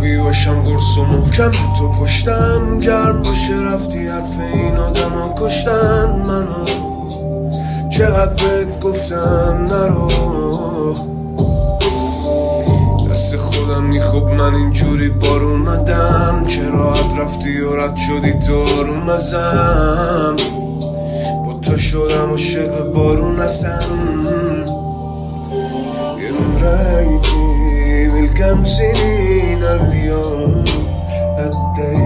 قوی باشم قرص و محکم تو پشتم گرم باشه رفتی حرف این آدم ها کشتن منو چقدر بهت گفتم نرو دست خودم میخوب من اینجوری بار اومدم چه راحت رفتی و رد شدی تو آروم ازم با تو شدم عاشق بارون ازم e non vorrei che il cammino al mio